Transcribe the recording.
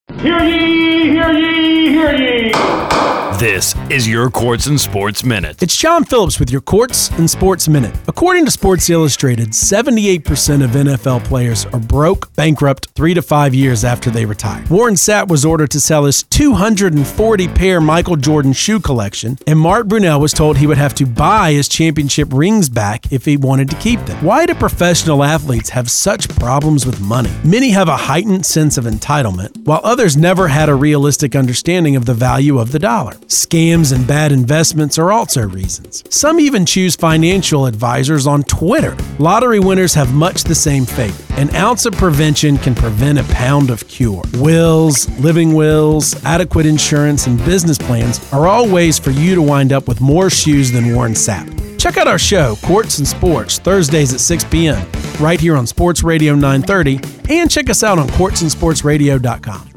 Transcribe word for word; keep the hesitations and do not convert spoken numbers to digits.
Hear ye, hear ye, hear ye. This is your Courts and Sports Minute. It's John Phillips with your Courts and Sports Minute. According to Sports Illustrated, seventy-eight percent of N F L players are broke, bankrupt, three to five years after they retire. Warren Sapp was ordered to sell his two hundred forty pair Michael Jordan shoe collection, and Mark Brunell was told he would have to buy his championship rings back if he wanted to keep them. Why do professional athletes have such problems with money? Many have a heightened sense of entitlement, while others never had a realistic understanding of the value of the dollar. Scams and bad investments are also reasons. Some even choose financial advisors on Twitter. Lottery winners have much the same fate. An ounce of prevention can prevent a pound of cure. Wills, living wills, adequate insurance, and business plans are all ways for you to wind up with more shoes than Warren Sapp. Check out our show, Courts and Sports, Thursdays at six p.m., right here on Sports Radio nine thirty, and check us out on courts and sports radio dot com.